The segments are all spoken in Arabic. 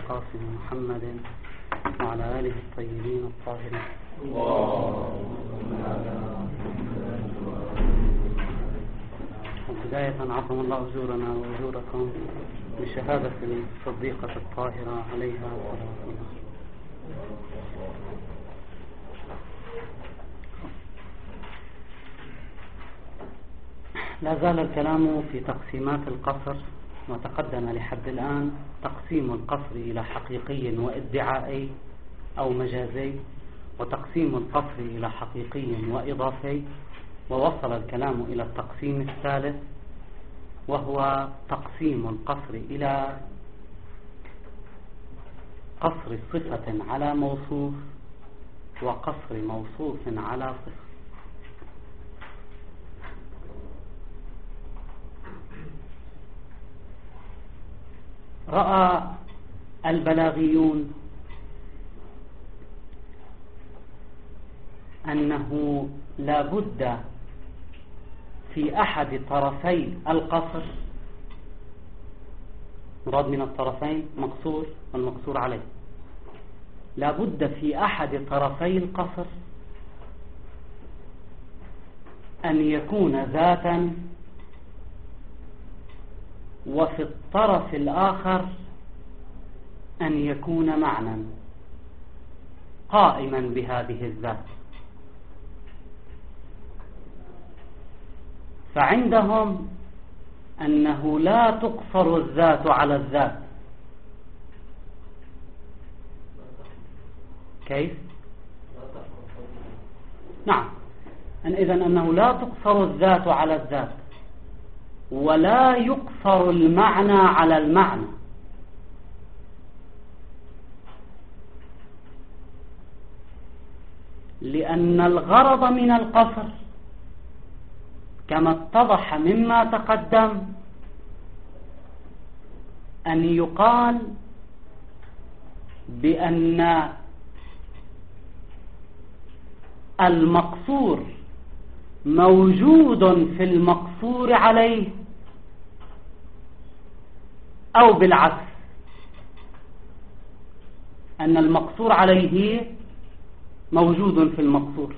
القاسم محمد وعلى آله الطيبين الطاهرين. بداية عظم الله أجورنا وأجوركم بشهادة الصديقة الطاهرة عليها صلاة الله. لا زال الكلام في تقسيمات القصر، وتقدم لحد الآن تقسيم القصر إلى حقيقي وادعائي أو مجازي، وتقسيم القصر إلى حقيقي وإضافي، ووصل الكلام إلى التقسيم الثالث وهو تقسيم القصر إلى قصر صفة على موصوف وقصر موصوف على صفة. رأى البلاغيون أنه لا بد في أحد طرفي القصر، مراد من الطرفين مقصور والمقصور عليه، لا بد في أحد طرفي القصر أن يكون ذاتا، وفي الطرف الآخر أن يكون معنى قائما بهذه الذات. فعندهم أنه لا تقصر الذات على الذات. كيف؟ نعم، إذن أنه لا تقصر الذات على الذات، ولا يقصر المعنى على المعنى، لأن الغرض من القصر كما اتضح مما تقدم أن يقال بأن المقصور موجود في المقصور عليه، أو بالعكس أن المقصور عليه موجود في المقصور.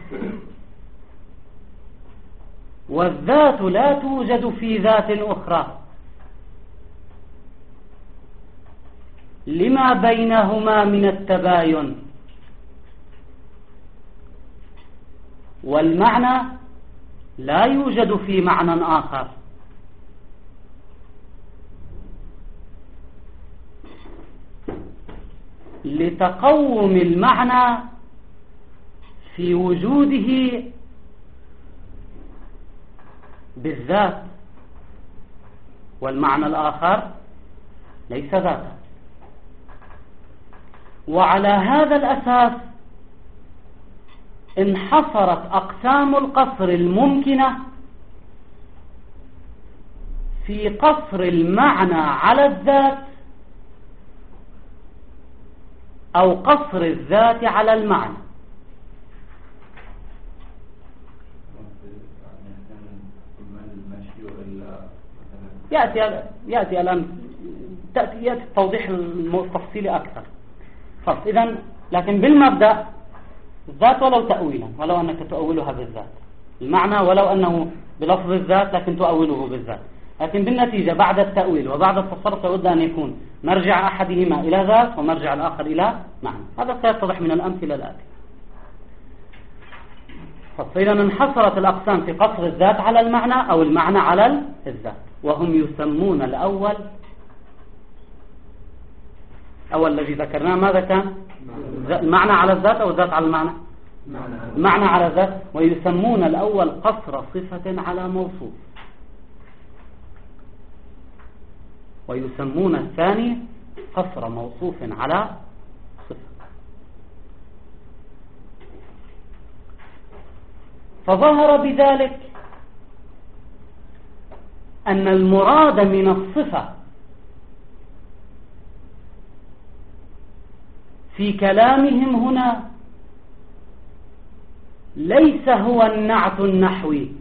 والذات لا توجد في ذات أخرى لما بينهما من التباين، والمعنى لا يوجد في معنى آخر. لتقوم المعنى في وجوده بالذات، والمعنى الآخر ليس ذاتا. وعلى هذا الأساس انحصرت أقسام القصر الممكنة في قصر المعنى على الذات، أو قصر الذات على المعنى. يأتي الآن يأتي التوضيح التفصيلي أكثر. إذن لكن بالمبدأ الذات ولو تأويلا، ولو أنك تؤولها بالذات، المعنى ولو أنه بلفظ الذات لكن تؤوله بالذات، لكن بالنتيجة بعد التأويل وبعد التصرف لابد أن يكون مرجع أحدهما إلى ذات ومرجع الآخر إلى معنى. هذا سيتضح من الأمثلة الآتية. فإذا انحصرت الأقسام في قصر الذات على المعنى أو المعنى على الذات، وهم يسمون الأول الذي ذكرناه ماذا كان؟ المعنى على الذات أو الذات على المعنى؟ المعنى على الذات. ويسمون الأول قصر صفة على موصوف، ويسمون الثاني قصر موصوف على صفة. فظهر بذلك أن المراد من الصفة في كلامهم هنا ليس هو النعت النحوي،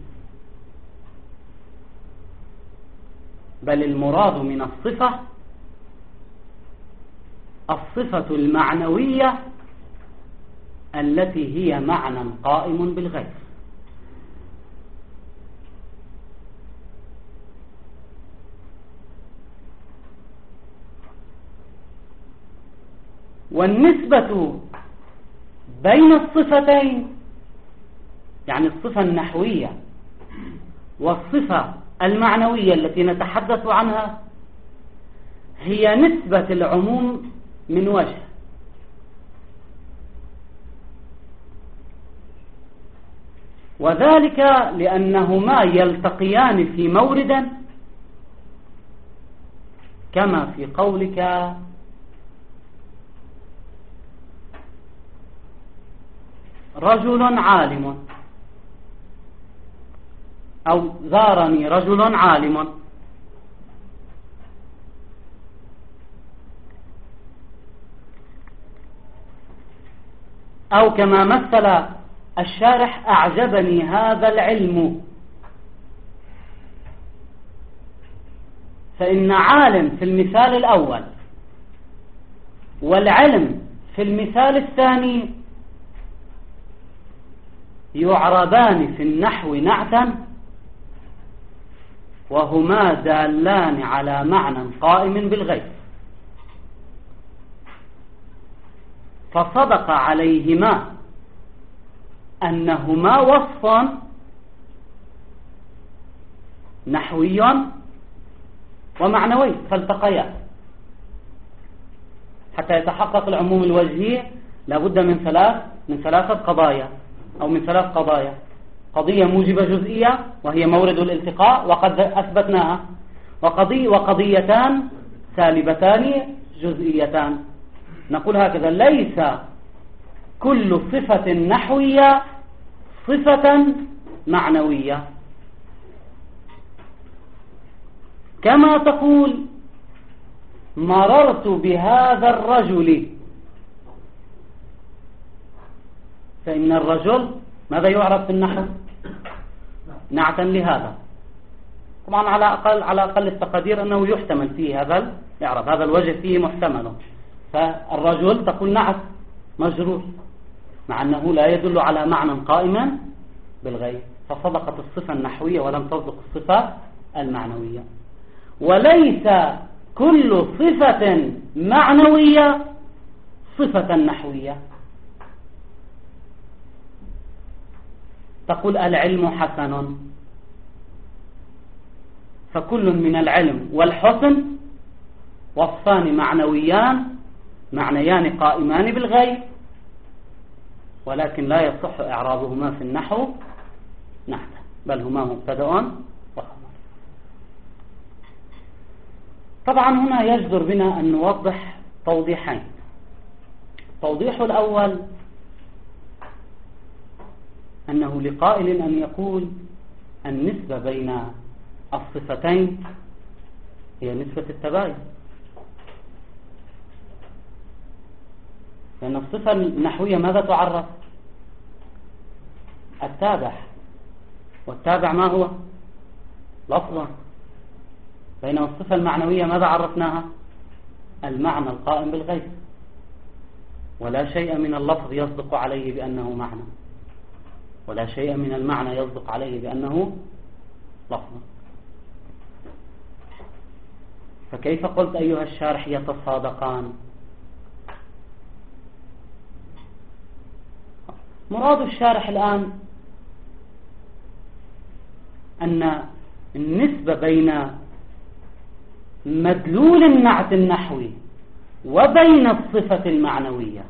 بل المراد من الصفة الصفة المعنوية التي هي معنى قائم بالغير. والنسبة بين الصفتين، يعني الصفة النحوية والصفة المعنوية التي نتحدث عنها، هي نسبة العموم من وجه، وذلك لأنهما يلتقيان في مورد، كما في قولك رجل عالم، أو زارني رجل عالم، أو كما مثل الشارح أعجبني هذا العلم. فإن عالم في المثال الأول والعلم في المثال الثاني يعربان في النحو نعتا، وهما دالان على معنى قائم بالغير، فصدق عليهما أنهما وصف نحوي ومعنوي، فالتقيا. حتى يتحقق العموم الوجهي لابد من ثلاثة قضايا، أو من ثلاث قضايا: قضية موجبة جزئية وهي مورد الالتقاء وقد أثبتناها، وقضيتان سالبتان جزئيتان. نقول هكذا: ليس كل صفة نحوية صفة معنوية، كما تقول مررت بهذا الرجل، فإن الرجل ماذا يعرف في النحو؟ نعتا لهذا. طبعا على أقل التقدير أنه يحتمل فيه هذا الإعراب، هذا الوجه فيه محتمل. فالرجل تقول نعت مجرور، مع أنه لا يدل على معنى قائما بالغير، فصدقت الصفة النحوية ولم تصدق الصفة المعنوية. وليس كل صفة معنوية صفة نحوية. تقول العلم حسن، فكل من العلم والحسن وصفان معنويان، معنيان قائمان بالغير، ولكن لا يصح إعرابهما في النحو نحتا، بل هما مبتدأ وخبر. طبعا هنا يجدر بنا أن نوضح توضيحين. التوضيح الأول أنه لقائل أن يقول النسبة بين الصفتين هي نسبة التباين، لأن الصفة النحوية ماذا تعرف؟ التابع، والتابع ما هو؟ لفظا. بينما الصفة المعنوية ماذا عرفناها؟ المعنى القائم بالغير، ولا شيء من اللفظ يصدق عليه بأنه معنى، ولا شيء من المعنى يصدق عليه بأنه لفظ. فكيف قلت أيها الشارح يتصادقان؟ مراد الشارح الآن أن النسبة بين مدلول النعت النحوي وبين الصفة المعنوية،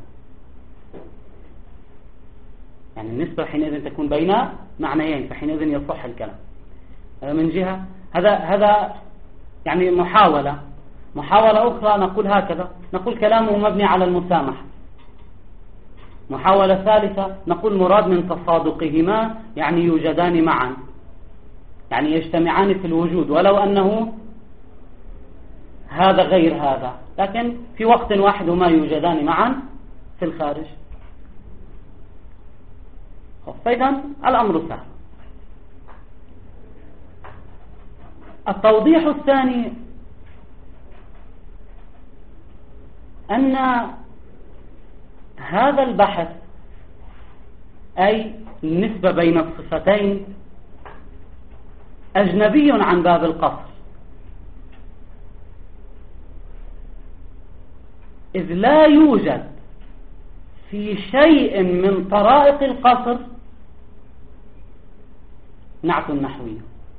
يعني النسبة حينئذ تكون بين معنيين، فحينئذ يصح الكلام. هذا من جهة، هذا يعني محاولة أخرى نقول هكذا، نقول كلامه مبني على المسامحة. محاولة ثالثة نقول مراد من تصادقهما يعني يوجدان معا، يعني يجتمعان في الوجود، ولو أنه هذا غير هذا، لكن في وقت واحد هما يوجدان معا في الخارج. فإذا الأمر سهل. التوضيح الثاني أن هذا البحث أي النسبة بين الصفتين أجنبي عن باب القصر، إذ لا يوجد في شيء من طرائق القصر نعت نحوي.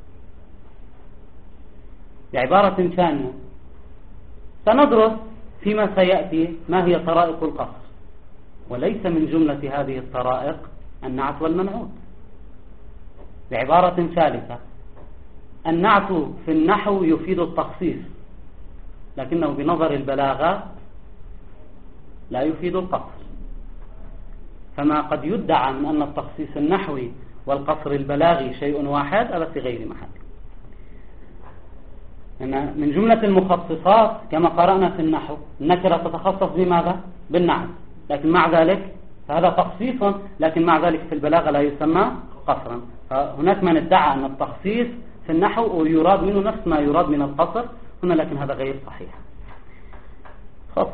بعبارة ثانية سندرس فيما سيأتي ما هي طرائق القصر، وليس من جملة هذه الطرائق النعت والمنعوت. بعبارة ثالثة النعت في النحو يفيد التخصيص، لكنه بنظر البلاغة لا يفيد القصر، فما قد يدعى من أن التخصيص النحوي والقصر البلاغي شيء واحد هذا في غير محل. إن من جملة المخصصات كما قرأنا في النحو النكرة تتخصص بماذا؟ بالنعت، لكن مع ذلك فهذا تخصيص، لكن مع ذلك في البلاغة لا يسمى قصرا. فهناك من ادعى أن التخصيص في النحو ويراد منه نفس ما يراد من القصر هنا، لكن هذا غير صحيح. خلاص.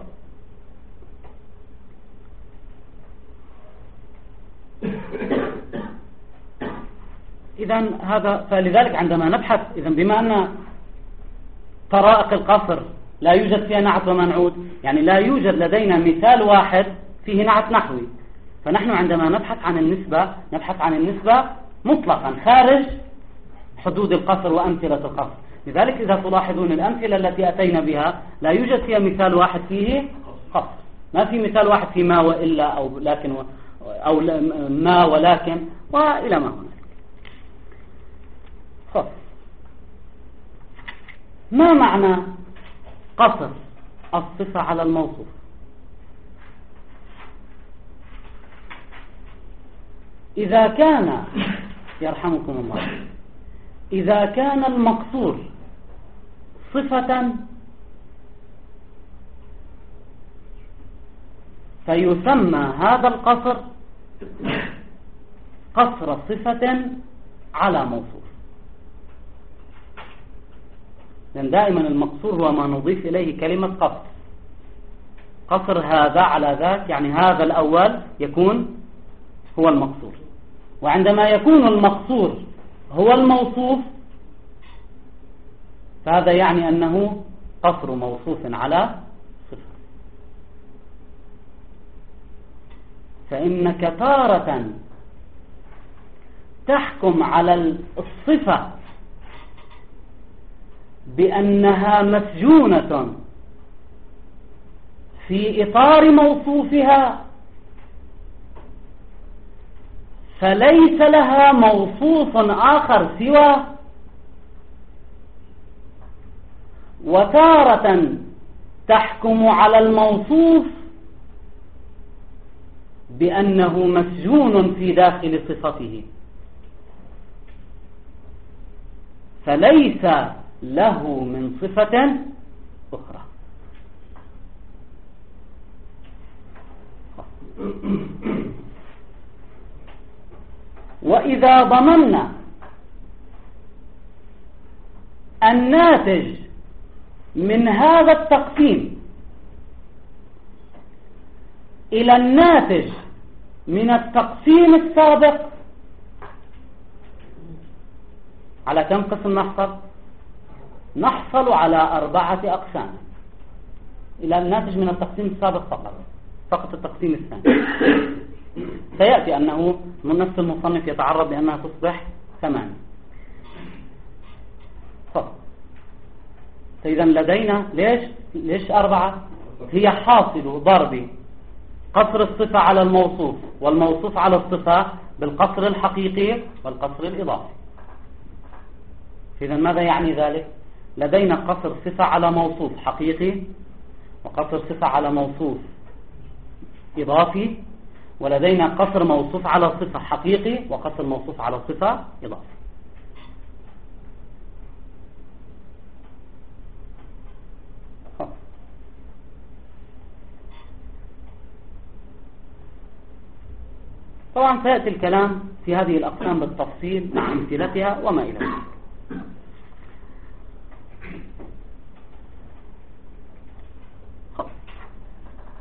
إذن هذا، فلذلك عندما نبحث إذن بما أن طرائق القصر لا يوجد فيها نعت ومنعوت، يعني لا يوجد لدينا مثال واحد فيه نعت نحوي، فنحن عندما نبحث عن النسبة نبحث عن النسبة مطلقا خارج حدود القصر وأمثلة القصر. لذلك إذا تلاحظون الأمثلة التي أتينا بها لا يوجد فيها مثال واحد فيه قصر، ما في مثال واحد في ما وإلا أو لكن أو ما ولكن وإلى ما هناك. خلاص. ما معنى قصر الصفة على الموصوف؟ إذا كان يرحمكم الله إذا كان المقصور صفة فيسمى هذا القصر قصر صفة على موصوف، لأن دائما المقصور هو ما نضيف إليه كلمة قصر. قصر هذا على ذاك، يعني هذا الأول يكون هو المقصور، وعندما يكون المقصور هو الموصوف فهذا يعني أنه قصر موصوف على صفة. فإنك تارة تحكم على الصفة بأنها مسجونة في إطار موصوفها فليس لها موصوف آخر سوى، وتارة تحكم على الموصوف بأنه مسجون في داخل صفته فليس له من صفة أخرى. وإذا ضممنا الناتج من هذا التقسيم إلى الناتج من التقسيم السابق، على كم قسم نحصل؟ نحصل على 4 أقسام إلى الناتج من التقسيم السابق فقط التقسيم الثاني. سيأتي أنه من نفس المصنف يتعرض لأنها تصبح 8 فقط. فإذا لدينا ليش 4؟ هي حاصل ضرب قصر الصفة على الموصوف والموصوف على الصفة بالقصر الحقيقي والقصر الإضافي. إذا ماذا يعني ذلك؟ لدينا قصر صفة على موصوف حقيقي، وقصر صفة على موصوف إضافي، ولدينا قصر موصوف على صفة حقيقي وقصر موصوف على صفة إضافي. طبعا سيأتي الكلام في هذه الأقسام بالتفصيل مع أمثلتها وما إلى ذلك.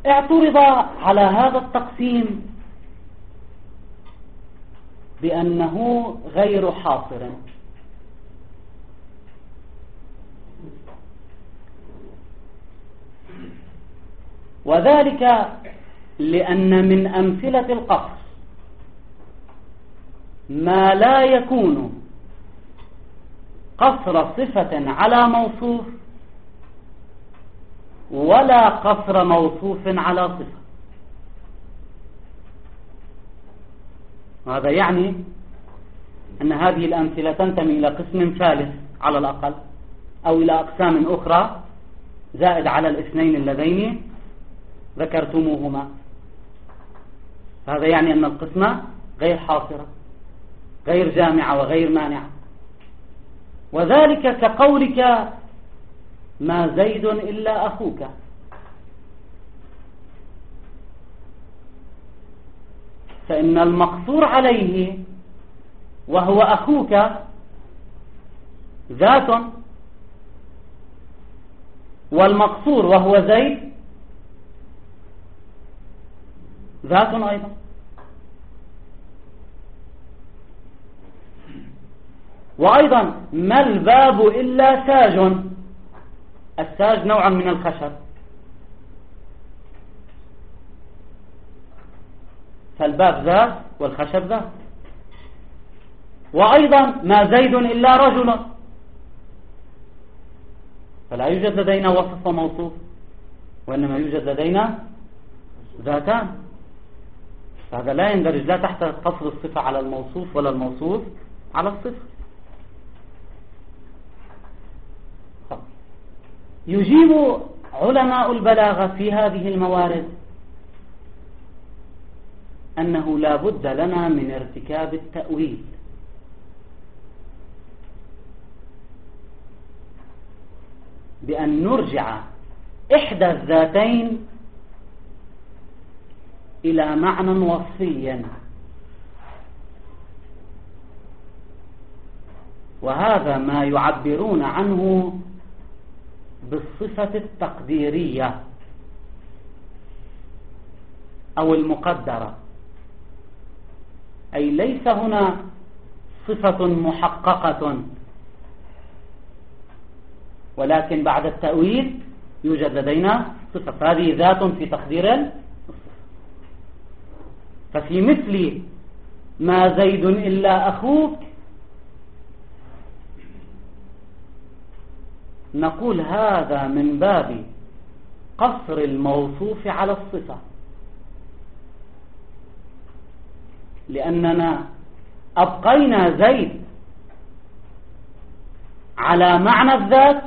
اعترض على هذا التقسيم بأنه غير حاصر، وذلك لأن من أمثلة القصر ما لا يكون قصر صفة على موصوف ولا قصر موصوف على صفة. هذا يعني أن هذه الأمثلة تنتمي إلى قسم ثالث على الأقل، أو إلى أقسام أخرى زائد على الاثنين اللذين ذكرتموهما. هذا يعني أن القسمة غير حاصرة، غير جامعة وغير مانعة. وذلك كقولك ما زيد إلا أخوك، فإن المقصور عليه وهو أخوك ذات، والمقصور وهو زيد ذات أيضا. وأيضا ما الباب إلا ساج، الساج نوع من الخشب، فالباب ذات والخشب ذات. وأيضا ما زيد إلا رجل، فلا يوجد لدينا وصف وموصوف، وإنما يوجد لدينا ذاتان. فهذا لا يندرج لا تحت قصر الصفة على الموصوف ولا الموصوف على الصفة. يجيب علماء البلاغة في هذه الموارد أنه لا بد لنا من ارتكاب التأويل، بأن نرجع إحدى الذاتين إلى معنى وصفي، وهذا ما يعبرون عنه بالصفة التقديرية أو المقدرة، أي ليس هنا صفة محققة، ولكن بعد التأويل يوجد لدينا صفة، هذه ذات في تقدير الصفة. ففي مثل ما زيد إلا أخوك نقول هذا من باب قصر الموصوف على الصفة، لأننا أبقينا زيد على معنى الذات،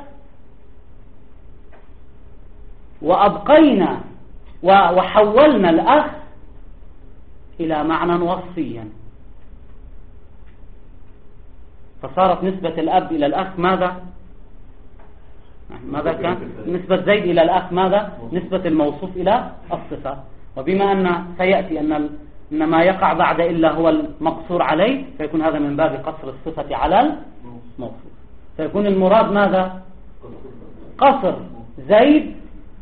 وأبقينا وحولنا الأخ إلى معنى وصفيا، فصارت نسبة الأب إلى الأخ ماذا كان؟ نسبة زيد إلى الأخ ماذا؟ نسبة الموصوف إلى الصفة. وبما أن سيأتي أن ما يقع بعد إلا هو المقصور عليه، فيكون هذا من باب قصر الصفة على الموصوف، فيكون المراد ماذا؟ قصر زيد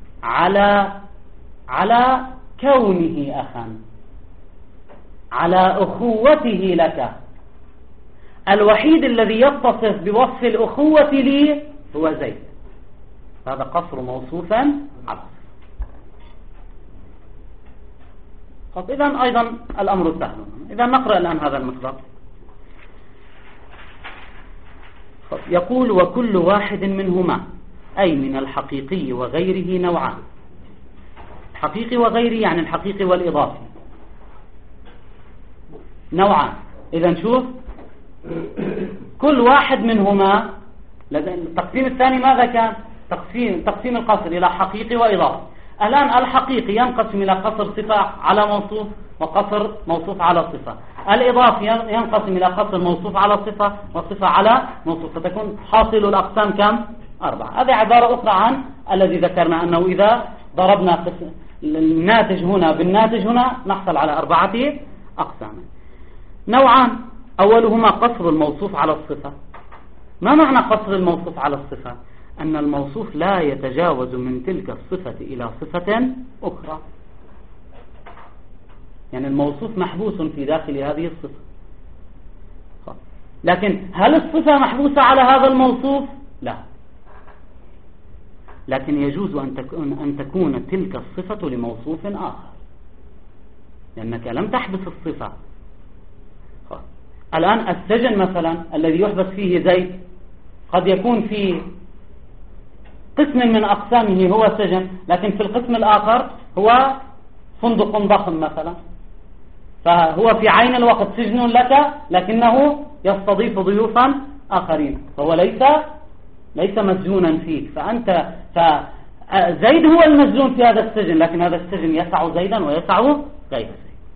على كونه أخا، على أخوته لك. الوحيد الذي يتصف بوصف الأخوة لي هو زيد، هذا قصر موصوفا على. طب إذن أيضا الأمر سهل. إذا نقرأ الآن هذا المطلب. يقول وكل واحد منهما، أي من الحقيقي وغيره، نوعان. الحقيقي وغيره يعني الحقيقي والإضافي نوعان. إذن شوف، كل واحد منهما، التقسيم الثاني ماذا كان؟ تقسيم القصر إلى حقيقي وإضافي. الآن الحقيقي ينقسم إلى قصر صفة على موصوف وقصر موصوف على صفة. الإضافي ينقسم إلى قصر موصوف على صفة وصفة على موصوف، فتكون حاصل الأقسام كم؟ 4. هذه عبارة أخرى عن الذي ذكرنا، أنه إذا ضربنا الناتج هنا بالناتج هنا نحصل على 4 أقسام. نوعان، أولهما قصر الموصوف على الصفة. ما معنى قصر الموصوف على الصفة؟ أن الموصوف لا يتجاوز من تلك الصفة إلى صفة أخرى، يعني الموصوف محبوس في داخل هذه الصفة. لكن هل الصفة محبوسة على هذا الموصوف؟ لا، لكن يجوز أن تكون تلك الصفة لموصوف آخر، لأنك لم تحبس الصفة. الآن السجن مثلا الذي يحبس فيه زيد قد يكون في قسم من أقسامه هو سجن، لكن في القسم الآخر هو فندق ضخم مثلا، فهو في عين الوقت سجن لك لكنه يستضيف ضيوفا آخرين، فهو ليس مسجونا فيك، فزيد هو المسجون في هذا السجن، لكن هذا السجن يسع زيدا ويسع غير زيد.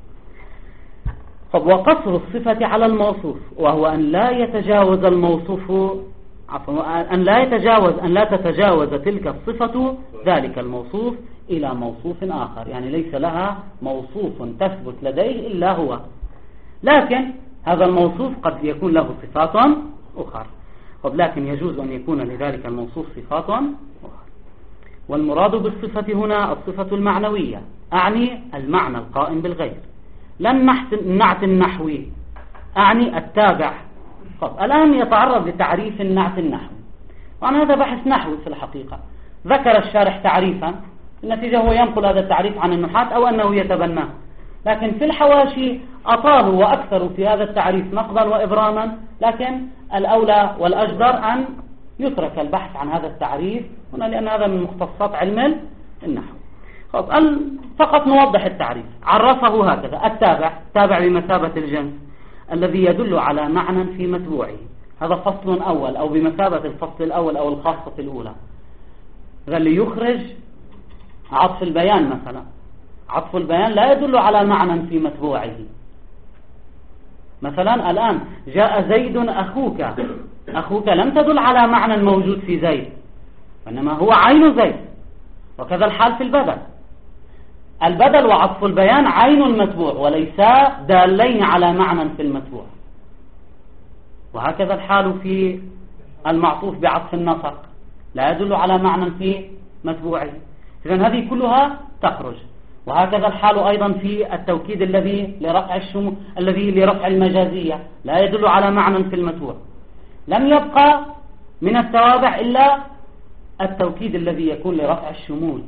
وقصر الصفة على الموصوف وهو أن لا يتجاوز الموصوف أن لا تتجاوز تلك الصفة ذلك الموصوف إلى موصوف آخر، يعني ليس لها موصوف تثبت لديه إلا هو، لكن هذا الموصوف قد يكون له صفات أخرى، لكن يجوز أن يكون لذلك الموصوف صفات أخرى. والمراد بالصفة هنا الصفة المعنوية، أعني المعنى القائم بالغير، لا النعت النحوي، أعني التابع. الآن يتعرض لتعريف النعت النحوي، وعن هذا بحث نحوي في الحقيقة. ذكر الشارح تعريفا، النتيجة هو ينقل هذا التعريف عن النحاة أو أنه يتبناه، لكن في الحواشي أطالوا وأكثروا في هذا التعريف نقضا وإبراما، لكن الأولى والأجدر أن يترك البحث عن هذا التعريف هنا، لأن هذا من مختصات علم النحو. فقط نوضح التعريف. عرفه هكذا: التابع بمثابة الجنس الذي يدل على معنى في متبوعه، هذا فصل أول أو بمثابة الفصل الأول أو الخاصة الأولى. اللي يخرج عطف البيان مثلا، عطف البيان لا يدل على معنى في متبوعه. مثلا الآن جاء زيد أخوك لم تدل على معنى موجود في زيد، وإنما هو عين زيد. وكذا الحال في البدل وعطف البيان عين المتبوع وليس دالين على معنى في المتبوع. وهكذا الحال في المعطوف بعطف النصر، لا يدل على معنى في متبوعه، إذن هذه كلها تخرج. وهكذا الحال أيضا في التوكيد الذي لرفع المجازية، لا يدل على معنى في المتبوع. لم يبقى من التوابع إلا التوكيد الذي يكون لرفع الشمول.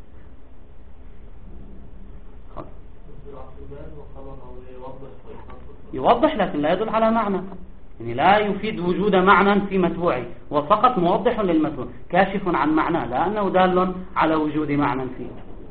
يوضح لكن لا يدل على معنى، يعني لا يفيد وجود معنى في متبوعه، وفقط موضح للمتبوع كاشف عن معناه، لا أنه دال على وجود معنى فيه.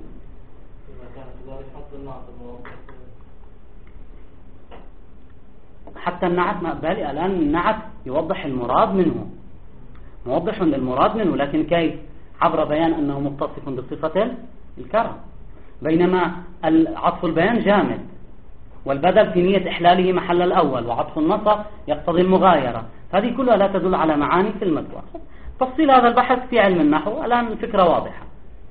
حتى النعت ما بالي الآن، النعت يوضح المراد منه، موضح للمراد منه، لكن كيف؟ عبر بيان أنه متصف بصفة الكرم، بينما عطف البيان جامد، والبدل في نية إحلاله محل الأول، وعطف النصر يقتضي المغايرة، هذه كلها لا تدل على معاني في المتبوع. تفصيل هذا البحث في علم النحو، الآن الفكرة واضحة.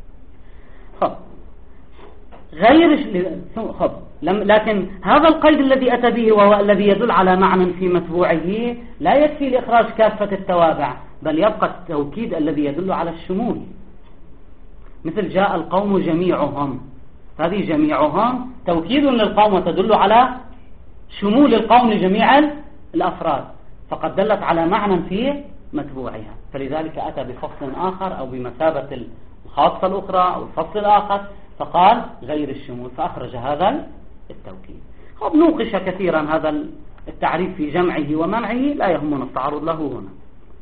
لكن هذا القيد الذي أتى به وهو الذي يدل على معنى في متبوعه لا يكفي لإخراج كافة التوابع، بل يبقى التوكيد الذي يدل على الشمول، مثل جاء القوم جميعهم، هذه جميعهم توكيد للقوم وتدل على شمول القوم لجميع الأفراد، فقد دلت على معنى في متبوعها، فلذلك أتى بفصل آخر أو بمثابة الخاصة الأخرى أو الفصل الآخر، فقال غير الشمول، فأخرج هذا التوكيد. نوقش كثيرا هذا التعريف في جمعه ومنعه، لا يهمنا التعرض له هنا.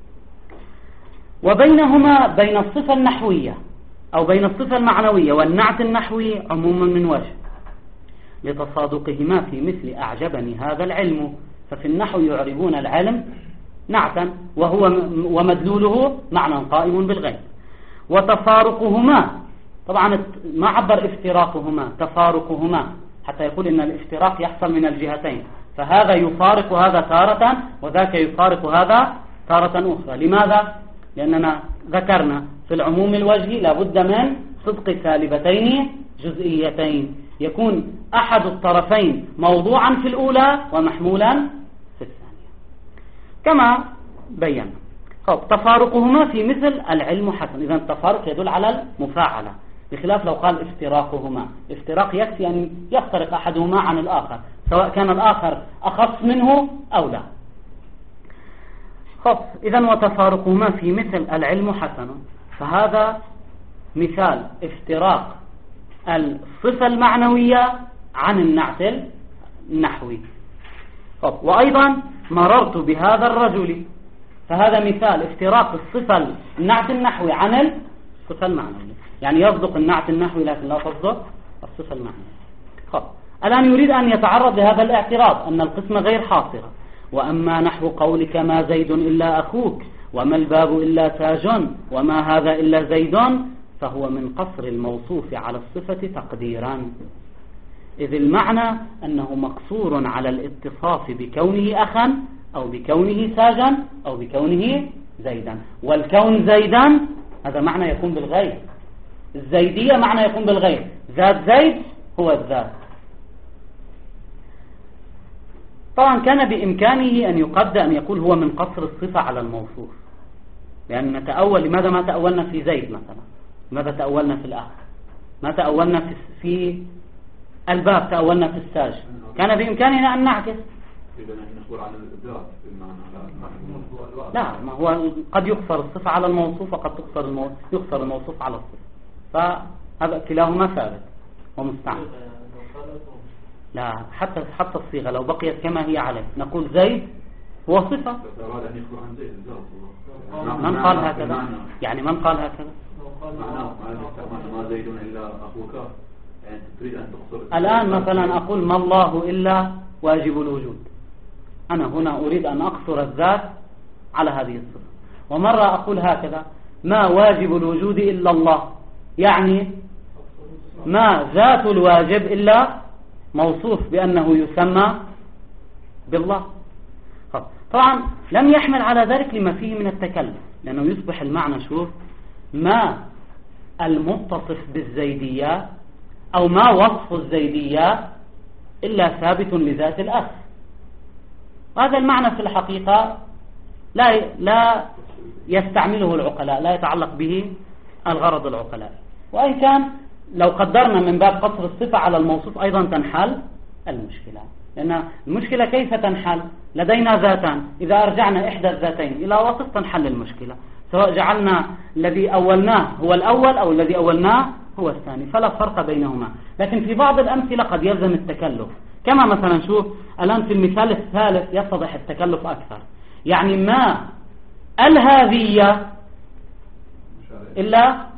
وبينهما، بين الصفة النحوية أو بين الصفة المعنوية والنعت النحوي عموما من وجه، لتصادقهما في مثل أعجبني هذا العلم، ففي النحو يعربون العلم نعتا ومدلوله معنى قائم بالغيب. وتفارقهما، طبعا ما عبر افتراقهما، تفارقهما، حتى يقول إن الافتراق يحصل من الجهتين، فهذا يفارق هذا تارة وذاك يفارق هذا تارة أخرى. لماذا؟ لأننا ذكرنا في العموم الوجهي لابد من صدق سالبتين جزئيتين، يكون أحد الطرفين موضوعا في الأولى ومحمولا في الثانية كما بينا. تفارقهما في مثل العلم حسن. إذا التفارق يدل على المفاعلة، بخلاف لو قال افتراقهما. افتراق يكفي أن يفترق أحدهما عن الآخر، سواء كان الآخر أخص منه أو لا. إذا وتفارقهما في مثل العلم حسن، فهذا مثال افتراق الصفة المعنوية عن النعت النحوي. وأيضا مررت بهذا الرجل، فهذا مثال افتراق الصفة النعت النحوي عن الصفة المعنوية. يعني يصدق النعت النحوي لكن لا تصدق الصفة المعنوية. الآن يريد أن يتعرض لهذا الاعتراض أن القسمة غير حاصرة. وأما نحو قولك ما زيد إلا أخوك، وما الباب إلا تاج، وما هذا إلا زيد، فهو من قصر الموصوف على الصفة تقديرا، إذ المعنى أنه مقصور على الاتصاف بكونه أخا أو بكونه تاجا أو بكونه زيدا. والكون زيدا هذا معنى يكون بالغير، الزيدية معنى يكون بالغير، ذات زيد هو الذات. طبعا كان بإمكانه أن يقدر أن يقول هو من قصر الصفة على الموصوف، لأن نتأول. لماذا ما تأولنا في زيد مثلا؟ لماذا تأولنا في الآخر؟ ما تأولنا في الباب؟ تأولنا في الساج. كان بإمكاننا أن نعكس. لا، ما هو قد يقصر الصفة على الموصوف وقد يقصر الموصوف على الصفة، فهذا كلاهما ثابت ومستعمل. لا، حتى الصيغة لو بقيت كما هي عليه نقول زيد هو صفة. من قال هكذا؟ يعني من قال هكذا؟ ما زيد إلا أخوك، يعني تريد أن تقصر. الآن مثلا أقول ما الله إلا واجب الوجود، أنا هنا أريد أن أقصر الذات على هذه الصفة. ومرة أقول هكذا ما واجب الوجود إلا الله، يعني ما ذات الواجب إلا موصوف بأنه يسمى بالله. طبعا لم يحمل على ذلك لما فيه من التكلف، لأنه يصبح المعنى شوف ما المتصف بالزيدية أو ما وصف الزيدية إلا ثابت لذات الأصل. هذا المعنى في الحقيقة لا يستعمله العقلاء، لا يتعلق به الغرض العقلاء. وإن كان لو قدرنا من باب قصر الصفة على الموصوف أيضا تنحل المشكلة، لأن المشكلة كيف تنحل؟ لدينا ذاتان، إذا أرجعنا إحدى الذاتين إلى وصف تنحل المشكلة، سواء جعلنا الذي أولناه هو الأول أو الذي أولناه هو الثاني، فلا فرق بينهما. لكن في بعض الأمثلة قد يلزم التكلف، كما مثلا شوف الآن في المثال الثالث يتضح التكلف أكثر. يعني ما الهذية إلا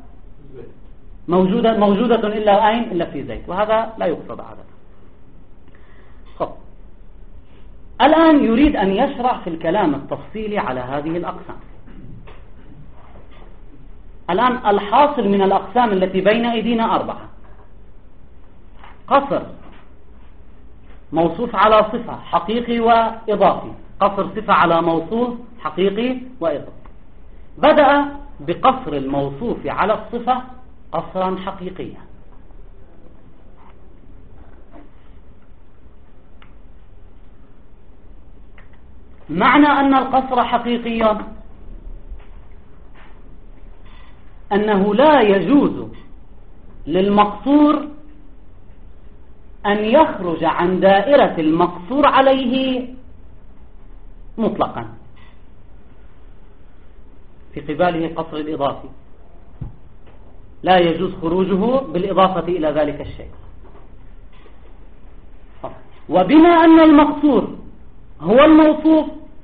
موجودة إلا أين؟ إلا في زيت، وهذا لا يقصد عادة. الآن يريد أن يشرع في الكلام التفصيلي على هذه الأقسام. الآن الحاصل من الأقسام التي بين أيدينا 4: قصر موصوف على صفة حقيقي وإضافي، قصر صفة على موصوف حقيقي وإضافي. بدأ بقصر الموصوف على الصفة قصرا حقيقيا. معنى أن القصر حقيقي أنه لا يجوز للمقصور أن يخرج عن دائرة المقصور عليه مطلقا، في قباله قصر الإضافي لا يجوز خروجه بالإضافة إلى ذلك الشيء. وبما أن المقصور هو الموصوف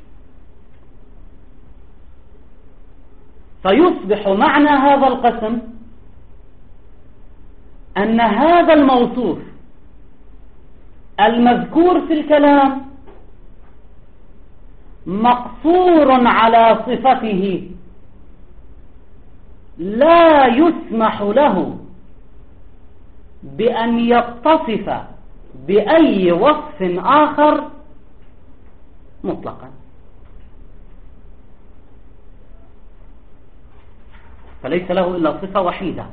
فيصبح معنى هذا القسم أن هذا الموصوف المذكور في الكلام مقصور على صفته، لا يسمح له بأن يتصف بأي وصف آخر مطلقا. فليس له إلا صفة وحيدة.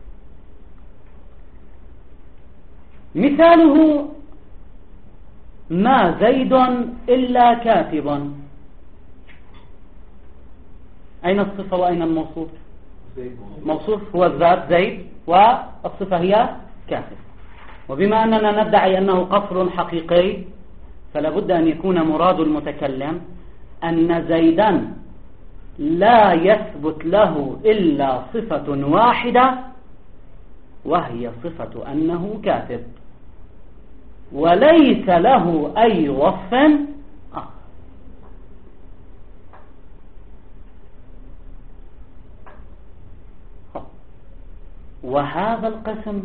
مثاله ما زيد إلا كاتب. أين الصفة وأين الموصوف؟ موصوف هو الذات زيد والصفة هي كاتب. وبما أننا ندعي أنه قصر حقيقي فلا بد أن يكون مراد المتكلم أن زيدا لا يثبت له إلا صفة واحدة وهي صفة أنه كاتب، وليس له أي وصف آخر. وهذا القسم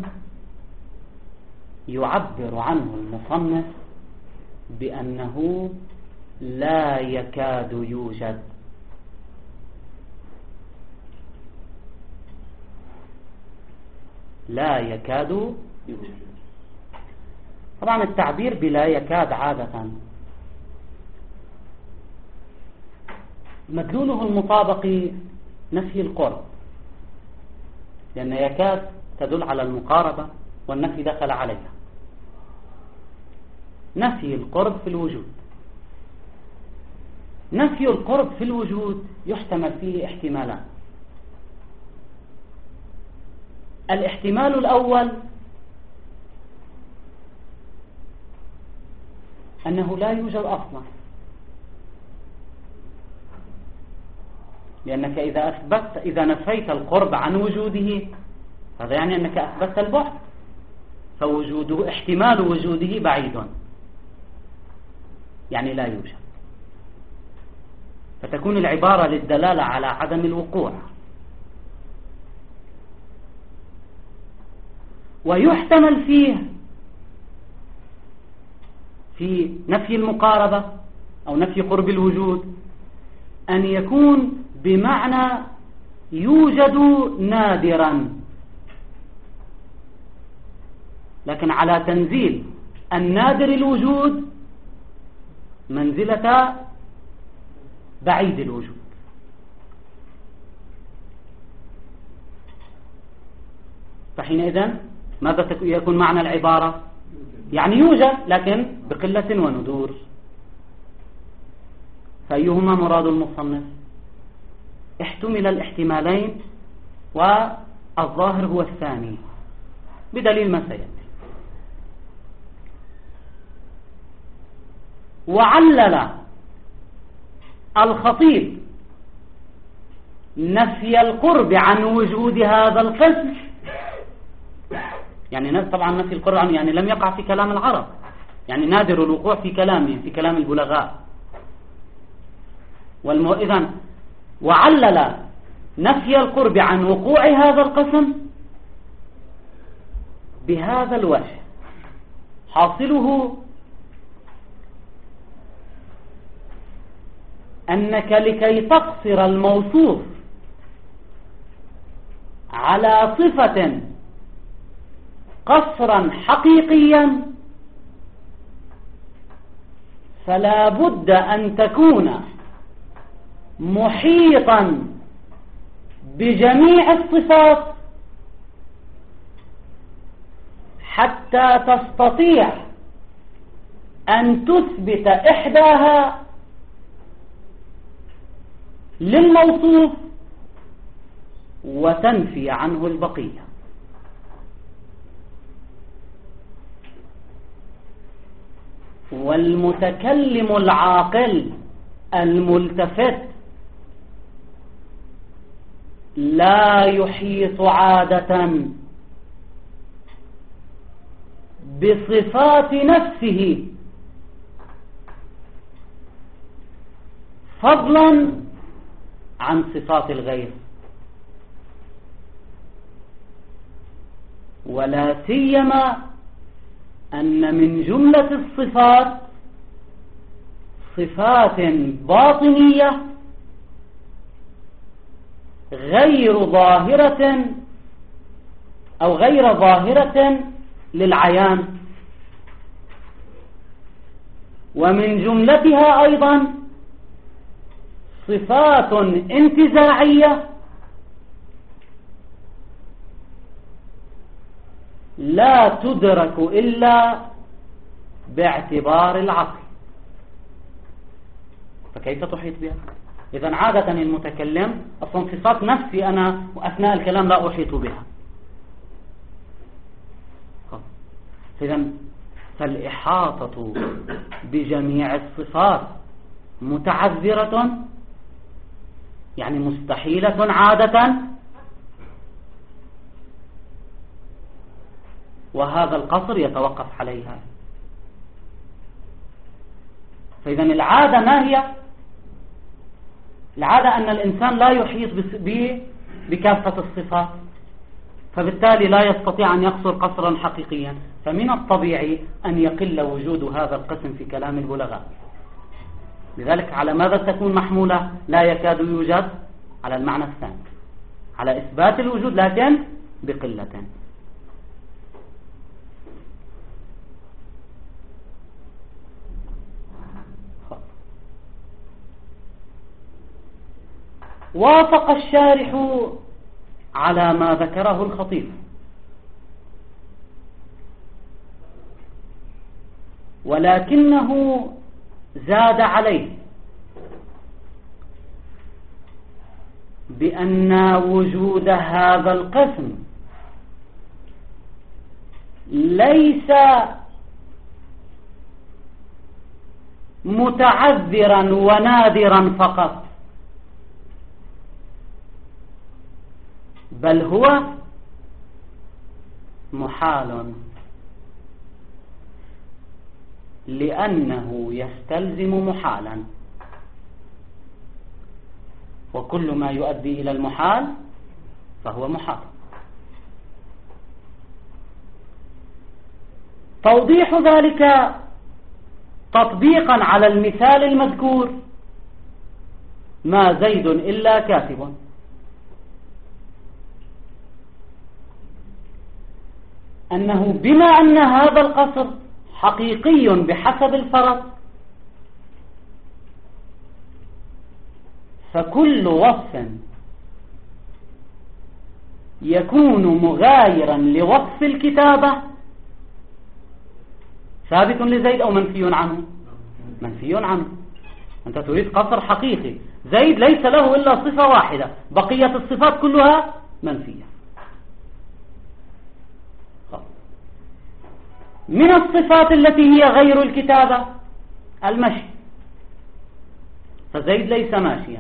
يعبر عنه المصنف بأنه لا يكاد يوجد. لا يكاد يوجد. طبعا التعبير بلا يكاد عادة مدلوله المطابقي نفي القرب، لأن يكاد تدل على المقاربة والنفي دخل عليها. نفي القرب في الوجود. نفي القرب في الوجود يحتمل فيه احتمالان. الاحتمال الأول أنه لا يوجد أصلا، لأنك إذا نفيت القرب عن وجوده هذا يعني أنك أثبتت البعد، فوجوده احتمال وجوده بعيد يعني لا يوجد، فتكون العبارة للدلالة على عدم الوقوع. ويحتمل فيه في نفي المقاربة أو نفي قرب الوجود أن يكون بمعنى يوجد نادرا، لكن على تنزيل النادر الوجود منزلة بعيد الوجود. فحينئذ ماذا يكون معنى العبارة؟ يعني يوجد لكن بقلة وندور. فأيهما مراد المصنف؟ احتمل الاحتمالين والظاهر هو الثاني بدليل ما سيأتي. وعلل الخطيب نفي القرب عن وجود هذا القسم، يعني طبعا نفي القرب عنه يعني لم يقع في كلام العرب، يعني نادر الوقوع في كلامهم في كلام البلغاء. إذن وعلل نفي القرب عن وقوع هذا القسم بهذا الوجه. حاصله أنك لكي تقصر الموصوف على صفة قصرا حقيقيا فلا بد أن تكون محيطا بجميع الصفات حتى تستطيع أن تثبت إحداها للموصوف وتنفي عنه البقية. والمتكلم العاقل الملتفت لا يحيط عادة بصفات نفسه فضلا عن صفات الغير، ولا سيما أن من جملة الصفات صفات باطنية غير ظاهرة أو غير ظاهرة للعيان، ومن جملتها أيضا صفات انتزاعية لا تدرك إلا باعتبار العقل، فكيف تحيط بها؟ إذن عادة المتكلم أصلا صفات نفسي أنا أثناء الكلام لا أحيط بها. إذن فالإحاطة بجميع الصفات متعذرة، يعني مستحيلة عادة، وهذا القصر يتوقف عليها. فإذا العادة ما هي؟ العادة أن الإنسان لا يحيط بكافة الصفات، فبالتالي لا يستطيع أن يقصر قصرا حقيقيا، فمن الطبيعي أن يقل وجود هذا القسم في كلام البلغاء. لذلك على ماذا تكون محمولة؟ لا يكاد يوجد، على المعنى الثاني، على إثبات الوجود لكن بقلة. وافق الشارح على ما ذكره الخطيب، ولكنه زاد عليه بأن وجود هذا القسم ليس متعذرا ونادرا فقط، بل هو محال، لأنه يستلزم محالا، وكل ما يؤدي إلى المحال فهو محال. توضيح ذلك تطبيقا على المثال المذكور: ما زيد إلا كاتب. أنه بما أن هذا القصر حقيقي بحسب الفرض، فكل وصف يكون مغايرا لوصف الكتابة ثابت لزيد أو منفي عنه؟ منفي عنه. أنت تريد قصر حقيقي، زيد ليس له إلا صفة واحدة، بقية الصفات كلها منفية. من الصفات التي هي غير الكتابة المشي، فزيد ليس ماشيا.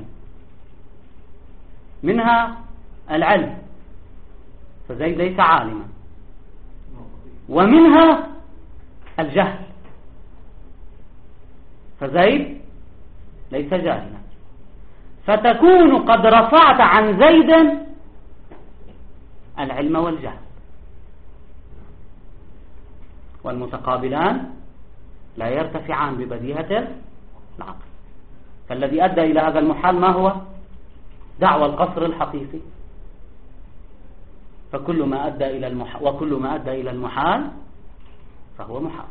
منها العلم، فزيد ليس عالما. ومنها الجهل، فزيد ليس جاهلا. فتكون قد رفعت عن زيد العلم والجهل، والمتقابلان لا يرتفعان ببديهة العقل. فالذي أدى إلى هذا المحال ما هو؟ دعوى القصر الحقيقي. فكل ما أدى إلى المحال، وكل ما أدى إلى المحال فهو محال.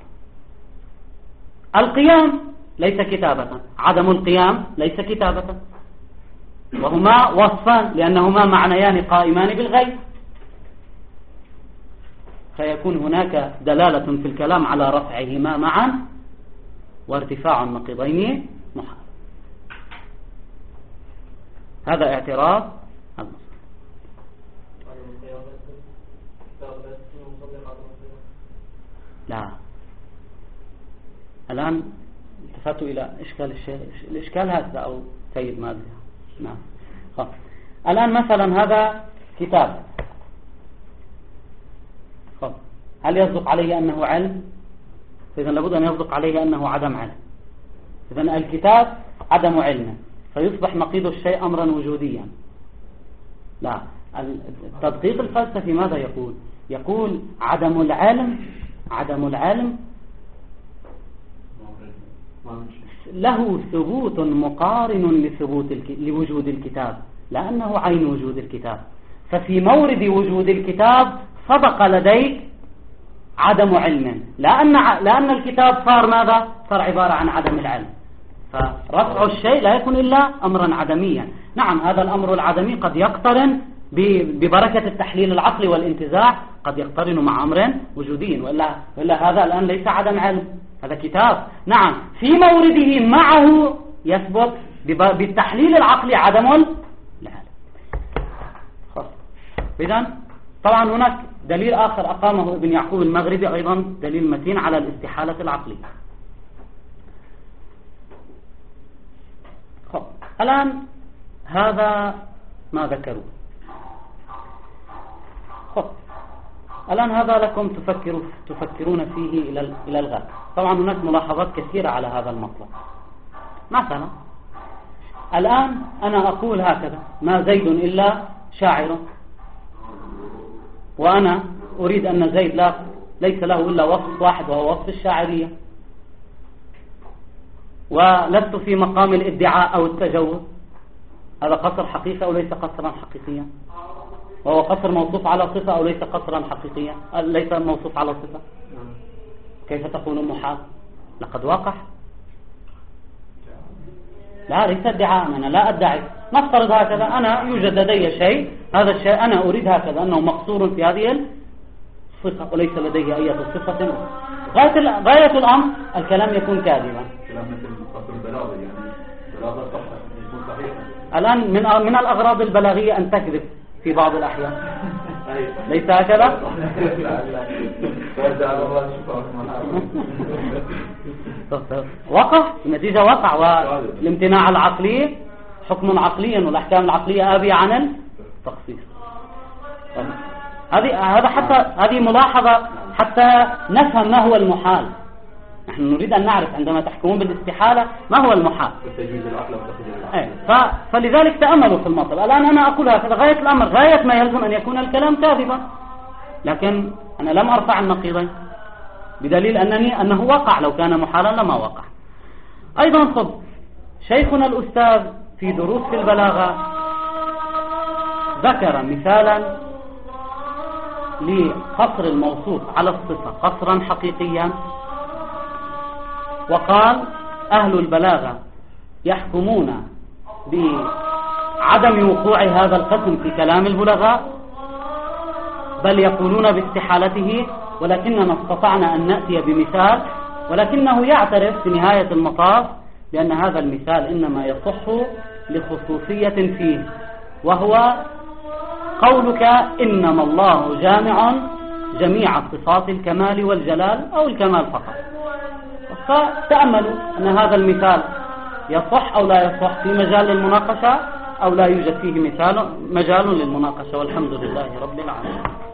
القيام ليس كتابة، عدم القيام ليس كتابة، وهما وصفان لأنهما معنيان قائمان بالغيب، فيكون هناك دلالة في الكلام على رفعهما معا وارتفاع النقيضين محال. هذا اعتراض المصدر. لا، الآن التفت إلى إشكال الإشكال هذا أو سيد ماذا. نعم. الآن مثلا هذا كتاب، هل يصدق عليه أنه علم؟ إذن لابد أن يصدق عليه أنه عدم علم. إذن الكتاب عدم علم، فيصبح نقيض الشيء أمرا وجوديا. لا، التدقيق الفلسفي ماذا يقول؟ يقول عدم العلم له ثبوت مقارن لوجود الكتاب، لأنه عين وجود الكتاب. ففي مورد وجود الكتاب صدق لديك عدم علم، لأن الكتاب صار ماذا؟ صار عبارة عن عدم العلم. فرفع الشيء لا يكون إلا أمرا عدميا. نعم، هذا الأمر العدمي قد يقترن ببركة التحليل العقلي والانتزاع، قد يقترن مع أمر وجودي، وإلا هذا الآن ليس عدم علم، هذا كتاب. نعم في مورده معه يثبت بالتحليل العقلي عدم العالم. إذن طبعا هناك دليل آخر أقامه ابن يعقوب المغربي أيضا دليل متين على الاستحالة العقلية. الآن هذا ما ذكروا. الآن هذا لكم تفكرون فيه إلى الغد. طبعا هناك ملاحظات كثيرة على هذا المطلب. مثلا الآن أنا أقول هكذا: ما زيد إلا شاعر، وأنا أريد أن زيد ليس له إلا وصف واحد وهو وصف الشاعرية، ولست في مقام الادعاء أو التجوز. هذا قصر حقيقي أو ليس قصرا حقيقيا؟ وهو قصر موصوف على صفة أو ليس قصرا حقيقيا؟ ليس موصوف على صفة. كيف تقول محال؟ لقد وقع. لا، ليس ادعاء، أنا لا أدعي. نفترض هكذا: أنا يوجد لدي شيء، هذا الشيء أنا أريد هكذا أنه مقصور في هذه الصفة وليس لديه أي صفة. غاية الأمر الكلام يكون كاذبا. كلام مثل قصر البلاغة، يعني بلاغة صح يكون صحيحا. الآن من الأغراض البلاغية أن تكذب في بعض الأحيان. ليس هكذا؟ وقع النتيجة، وقع. والامتناع العقلي حكم عقلي، والأحكام العقلية آبية عن التخصيص. هذه ملاحظة حتى نفهم ما هو المحال. نحن نريد أن نعرف عندما تحكمون بالاستحالة ما هو المحال. فلذلك تأملوا في المطلب. الآن أنا أقول هكذا: غاية الأمر، غاية ما يلزم أن يكون الكلام كاذبا، لكن أنا لم أرفع النقيضين بدليل أنه وقع. لو كان محالا لما وقع. أيضا خذ شيخنا الأستاذ في دروس في البلاغة ذكر مثالا لقصر الموصوف على الصفة قصرا حقيقيا، وقال: أهل البلاغة يحكمون بعدم وقوع هذا القسم في كلام البلغاء، بل يقولون باستحالته، ولكننا استطعنا أن نأتي بمثال، ولكنه يعترف في نهاية المطاف بأن هذا المثال إنما يصح لخصوصية فيه، وهو قولك: إنما الله جامع جميع صفات الكمال والجلال أو الكمال فقط. فتأملوا أن هذا المثال يصح أو لا يصح في مجال المناقشة، أو لا يوجد فيه مجال للمناقشة. والحمد لله رب العالمين.